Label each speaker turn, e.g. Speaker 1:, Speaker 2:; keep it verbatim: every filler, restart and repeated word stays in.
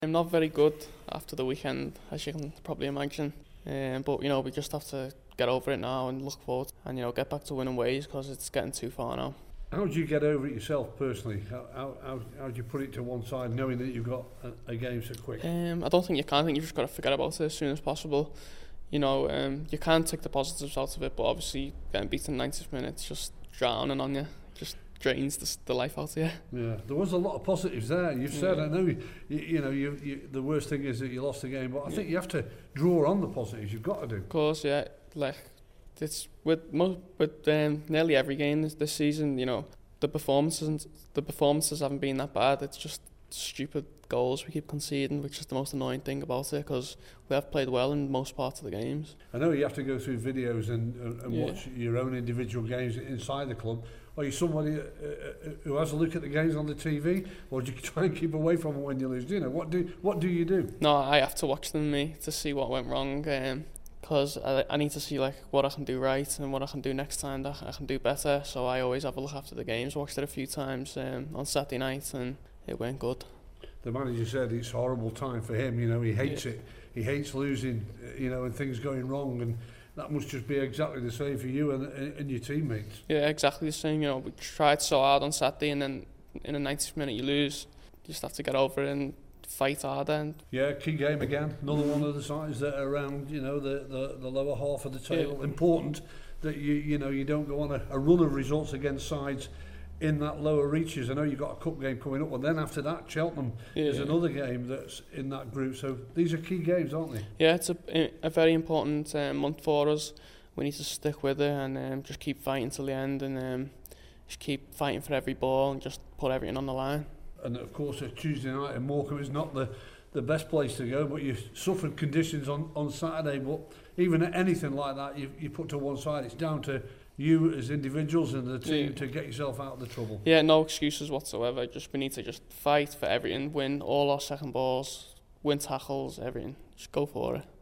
Speaker 1: I'm not very good after the weekend, as you can probably imagine. Um, but you know, we just have to get over it now and look forward, and you know, get back to winning ways because it's getting too far now.
Speaker 2: How do you get over it yourself personally? How how how, how do you put it to one side, knowing that you've got a, a game so quick?
Speaker 1: Um, I don't think you can. I think you've just got to forget about it as soon as possible. You know, um, you can take the positives out of it, but obviously getting beaten ninetieth minutes, just drowning on you, just drains the, the life out of you.
Speaker 2: Yeah, there was a lot of positives there. You've said,
Speaker 1: Yeah.
Speaker 2: I know, you, you know, you, you, the worst thing is that you lost the game, but I think you have to draw on the positives. You've got to do.
Speaker 1: Of course, yeah. Like it's with most, with um, nearly every game this, this season. You know, the performances the performances haven't been that bad. It's just stupid goals we keep conceding, which is the most annoying thing about it, because we have played well in most parts of the games.
Speaker 2: I know you have to go through videos and, and, and
Speaker 1: Yeah.
Speaker 2: watch your own individual games inside the club. Are you somebody uh, uh, who has a look at the games on the T V, or do you try and keep away from it when you lose? Do you know what do what do you do?
Speaker 1: No, I have to watch them me to see what went wrong, because um, I, I need to see like what I can do right and what I can do next time that I can do better. So I always have a look after the games. Watched it a few times um, on Saturday night, and it went good.
Speaker 2: The manager said it's a horrible time for him. You know, he hates
Speaker 1: Yeah.
Speaker 2: it. He hates losing. You know, and things going wrong, and that must just be exactly the same for you and, and your teammates.
Speaker 1: Yeah, exactly the same. You know, we tried so hard on Saturday, and then in the ninetieth minute you lose. You just have to get over it and fight harder. And
Speaker 2: Yeah, key game again. Another one of the sides that are around, you know, the, the, the lower half of the table.
Speaker 1: Yeah.
Speaker 2: Important that you you know you don't go on a, a run of results against sides in that lower reaches. I know you've got a cup game coming up, and then after that, Cheltenham
Speaker 1: yeah.
Speaker 2: is another game that's in that group. So these are key games, aren't they?
Speaker 1: Yeah, it's a, a very important um, month for us. We need to stick with it and um, just keep fighting till the end, and um, just keep fighting for every ball and just put everything on the line.
Speaker 2: And of course, a Tuesday night in Morecambe is not the, the best place to go, but you suffered conditions on, on Saturday. But even at anything like that, you, you put to one side. It's down to you as individuals and the team
Speaker 1: Yeah.
Speaker 2: to get yourself out of the trouble.
Speaker 1: Yeah, no excuses whatsoever. Just we need to just fight for everything, win all our second balls, win tackles, everything. Just go for it.